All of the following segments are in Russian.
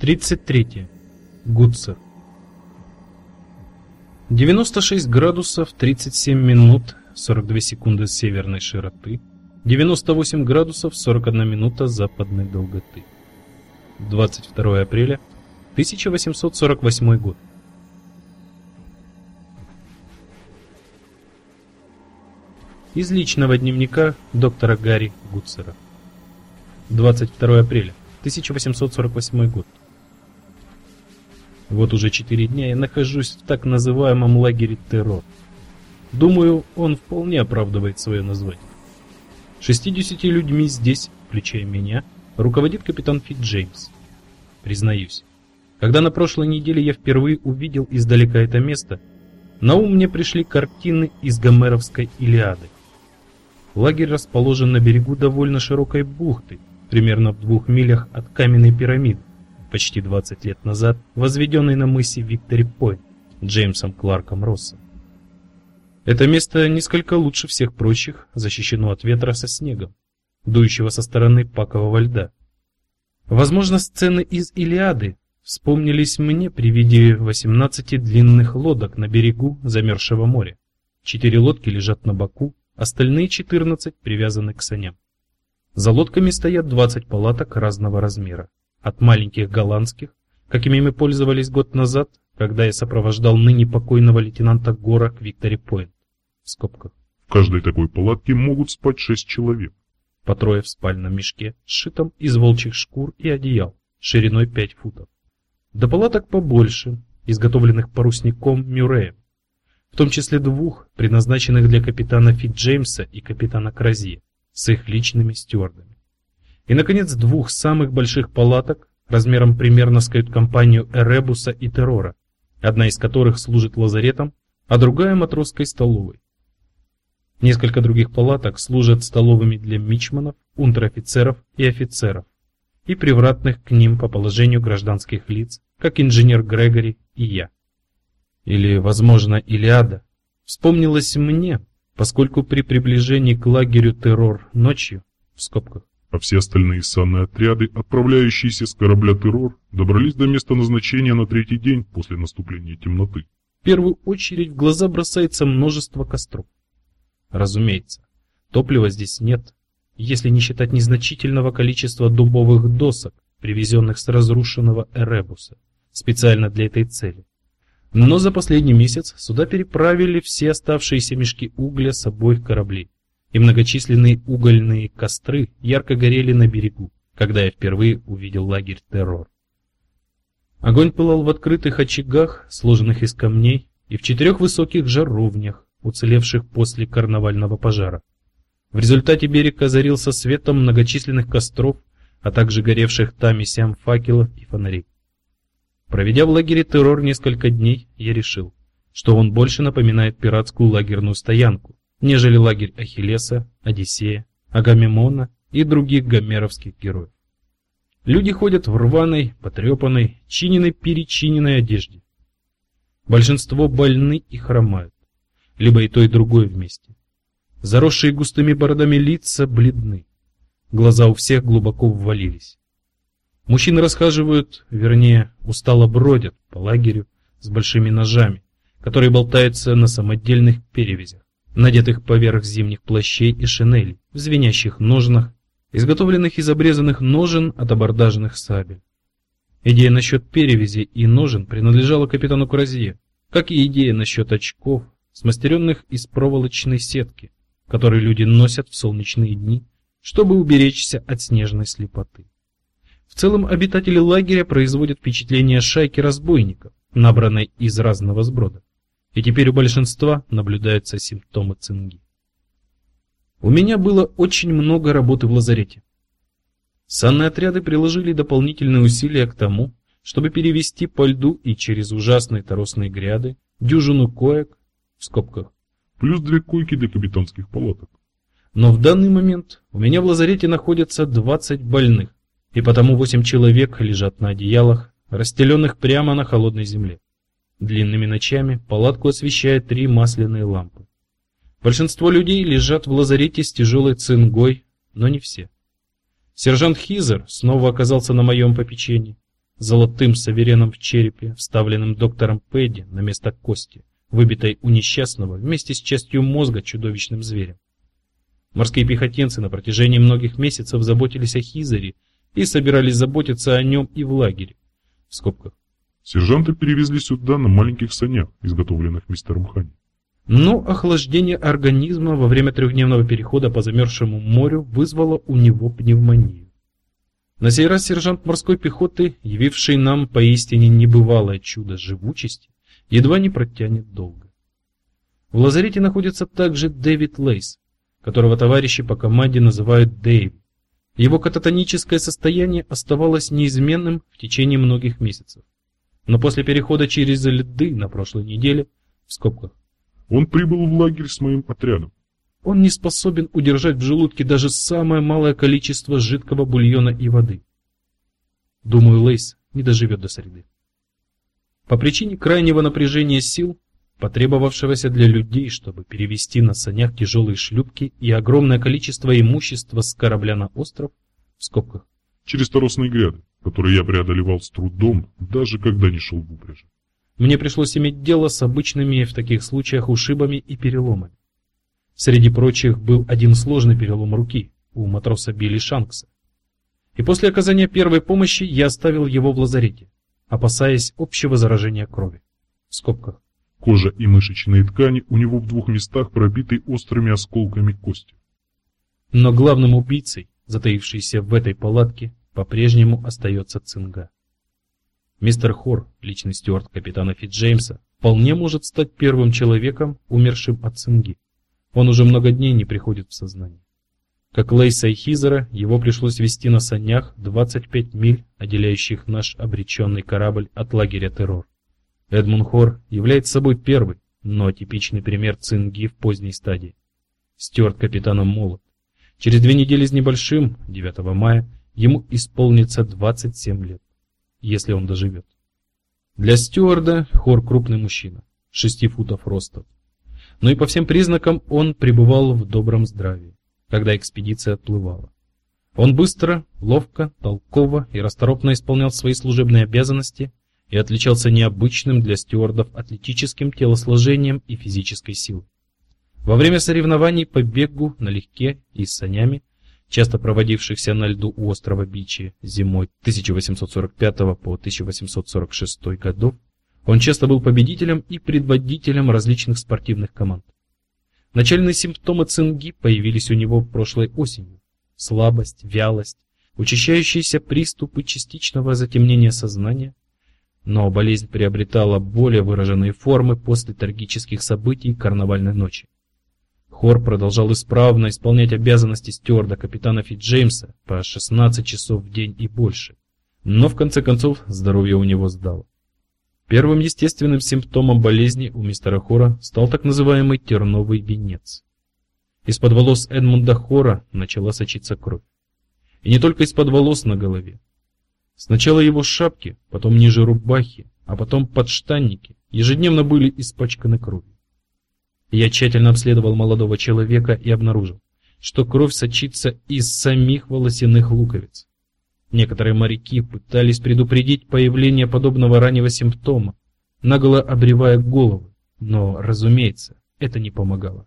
33. Гуцер. 96 градусов 37 минут 42 секунды северной широты, 98 градусов 41 минута западной долготы. 22 апреля 1848 год. Из личного дневника доктора Гарри Гуцера. 22 апреля 1848 год. Вот уже 4 дня я нахожусь в так называемом лагере террор. Думаю, он вполне оправдывает свое название. 60 людьми здесь, включая меня, руководит капитан Фитджеймс. Признаюсь, когда на прошлой неделе я впервые увидел издалека это место, на ум мне пришли картины из гомеровской Илиады. Лагерь расположен на берегу довольно широкой бухты, примерно в 2 милях от каменной пирамиды, почти 20 лет назад возведенной на мысе Виктори-Пойнт Джеймсом Кларком Россом. Это место несколько лучше всех прочих защищено от ветра со снегом, дующего со стороны пакового льда. Возможно, сцены из Илиады вспомнились мне при виде 18 длинных лодок на берегу замерзшего моря. 4 лодки лежат на боку, остальные 14 привязаны к саням. За лодками стоят 20 палаток разного размера, от маленьких голландских, какими мы пользовались год назад, когда я сопровождал ныне покойного лейтенанта Гора к Виктори-Пойнт, в скобках. В каждой такой палатке могут спать 6 человек. По трое в спальном мешке, сшитом из волчьих шкур и одеял, шириной 5 футов. До палаток побольше, изготовленных парусником Мюрреем, в том числе 2, предназначенных для капитана Фитджеймса и капитана Кразье, с их личными стюардами. И, наконец, 2 самых больших палаток, размером примерно с кают-компанию Эребуса и Террора, одна из которых служит лазаретом, а другая матросской столовой. Несколько других палаток служат столовыми для мичманов, унтер-офицеров и офицеров, и привратных к ним по положению гражданских лиц, как инженер Грегори и я. Или, возможно, Илиада вспомнилась мне, поскольку при приближении к лагерю террор ночью, в скобках, а все остальные санные отряды, отправляющиеся с корабля «Террор», добрались до места назначения на 3-й день после наступления темноты. В первую очередь в глаза бросается множество костров. Разумеется, топлива здесь нет, если не считать незначительного количества дубовых досок, привезенных с разрушенного Эребуса, специально для этой цели. Но за последний месяц сюда переправили все оставшиеся мешки угля с обоих кораблей, и многочисленные угольные костры ярко горели на берегу, когда я впервые увидел лагерь террор. Огонь пылал в открытых очагах, сложенных из камней, и в 4 высоких жаровнях, уцелевших после карнавального пожара. В результате берег озарился светом многочисленных костров, а также горевших там и сям факелов и фонарей. Проведя в лагере террор несколько дней, я решил, что он больше напоминает пиратскую лагерную стоянку, нежели лагерь Ахиллеса, Одиссея, Агамемнона и других гомеровских героев. Люди ходят в рваной, потрепанной, чиненной-перечиненной одежде. Большинство больны и хромают, либо и то, и другое вместе. Заросшие густыми бородами лица бледны, глаза у всех глубоко ввалились. Мужчины расхаживают, вернее, устало бродят по лагерю с большими ножами, которые болтаются на самодельных перевязях, надетых поверх зимних плащей и шинелей, в звенящих ножнах, изготовленных из обрезанных ножен от абордажных сабель. Идея насчет перевязей и ножен принадлежала капитану Кразье, как и идея насчет очков, смастеренных из проволочной сетки, которые люди носят в солнечные дни, чтобы уберечься от снежной слепоты. В целом обитатели лагеря производят впечатление шайки разбойников, набранной из разного сброда, и теперь у большинства наблюдаются симптомы цинги. У меня было очень много работы в лазарете. Санные отряды приложили дополнительные усилия к тому, чтобы перевести по льду и через ужасные торосные гряды дюжину коек, в скобках, плюс 2 койки для капитанских палаток. Но в данный момент у меня в лазарете находятся 20 больных, и потому 8 человек лежат на одеялах, расстеленных прямо на холодной земле. Длинными ночами палатку освещают 3 масляные лампы. Большинство людей лежат в лазарете с тяжелой цингой, но не все. Сержант Хизер снова оказался на моем попечении. золотым савереном в черепе, вставленным доктором Пэдди на место кости, выбитой у несчастного вместе с частью мозга чудовищным зверем. Морские пехотинцы на протяжении многих месяцев заботились о Хизере и собирались заботиться о нем и в лагере. В скобках. Сержанта перевезли сюда на маленьких санях, изготовленных мистером Хани. Но охлаждение организма во время трехдневного перехода по замерзшему морю вызвало у него пневмонию. На сей раз сержант морской пехоты, явивший нам поистине небывалое чудо живучести, едва не протянет долго. В лазарете находится также Дэвид Лейс, которого товарищи по команде называют Дэйв. Его кататоническое состояние оставалось неизменным в течение многих месяцев. Но после перехода через льды на прошлой неделе, в скобках, он прибыл в лагерь с моим отрядом. Он не способен удержать в желудке даже самое малое количество жидкого бульона и воды. Думаю, Лейс не доживет до среды. По причине крайнего напряжения сил, потребовавшегося для людей, чтобы перевести на санях тяжелые шлюпки и огромное количество имущества с корабля на остров, в скобках, через торосные гряды, которые я преодолевал с трудом, даже когда не шел в упряжи. Мне пришлось иметь дело с обычными в таких случаях ушибами и переломами. Среди прочих был один сложный перелом руки у матроса Билли Шанкса. И после оказания первой помощи я оставил его в лазарете, опасаясь общего заражения крови. В скобках. Кожа и мышечные ткани у него в 2 местах пробиты острыми осколками кости. Но главным убийцей, затаившийся в этой палатке, по-прежнему остается цинга. Мистер Хор, личный стюард капитана Фитджеймса, вполне может стать первым человеком, умершим от цинги. Он уже много дней не приходит в сознание. Как Лейса и Хизера, его пришлось везти на санях 25 миль, отделяющих наш обреченный корабль от лагеря Террор. Эдмунд Хор является собой первый, но типичный пример цинги в поздней стадии. Стюард капитана молод. Через 2 недели с небольшим, 9 мая, ему исполнится 27 лет, если он доживет. Для стюарда Хор крупный мужчина, 6 футов роста. Но и по всем признакам он пребывал в добром здравии, когда экспедиция отплывала. Он быстро, ловко, толково и расторопно исполнял свои служебные обязанности и отличался необычным для стюардов атлетическим телосложением и физической силой. Во время соревнований по бегу налегке и с санями, часто проводившихся на льду у острова Бичи зимой 1845 по 1846 годов, он часто был победителем и предводителем различных спортивных команд. Начальные симптомы цинги появились у него прошлой осенью: слабость, вялость, учащающиеся приступы частичного затемнения сознания. Но болезнь приобретала более выраженные формы после трагических событий карнавальной ночи. Хор продолжал исправно исполнять обязанности стюарда капитана Фитджеймса по 16 часов в день и больше, но в конце концов здоровье у него сдало. Первым естественным симптомом болезни у мистера Хора стал так называемый терновый венец. Из-под волос Эдмунда Хора начала сочиться кровь. И не только из-под волос на голове. Сначала его шапки, потом ниже рубахи, а потом подштанники ежедневно были испачканы кровью. Я тщательно обследовал молодого человека и обнаружил, что кровь сочится из самих волосяных луковиц. Некоторые моряки пытались предупредить появление подобного раннего симптома, нагло обревая головы, но, разумеется, это не помогало.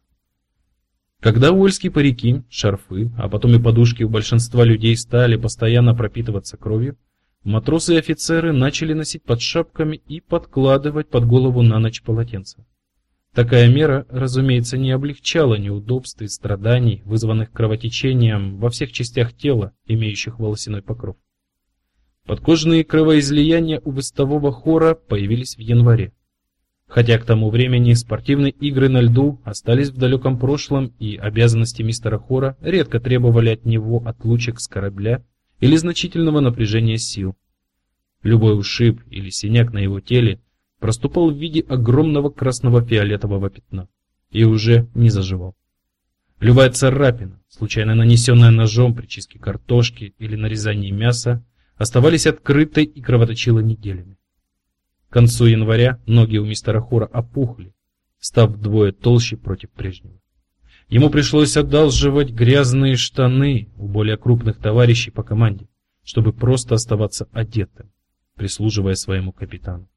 Когда уэльские парики, шарфы, а потом и подушки у большинства людей стали постоянно пропитываться кровью, матросы и офицеры начали носить под шапками и подкладывать под голову на ночь полотенца. Такая мера, разумеется, не облегчала неудобств и страданий, вызванных кровотечением во всех частях тела, имеющих волосяной покров. Подкожные кровоизлияния у вестового Хора появились в январе. Хотя к тому времени спортивные игры на льду остались в далеком прошлом, и обязанности мистера Хора редко требовали от него отлучек с корабля или значительного напряжения сил. Любой ушиб или синяк на его теле проступал в виде огромного красно-фиолетового пятна и уже не заживал. Любая царапина, случайно нанесенная ножом при чистке картошки или нарезании мяса, оставались открытой и кровоточила неделями. К концу января ноги у мистера Хора опухли, став вдвое толще против прежнего. Ему пришлось одалживать грязные штаны у более крупных товарищей по команде, чтобы просто оставаться одетым. прислуживая своему капитану.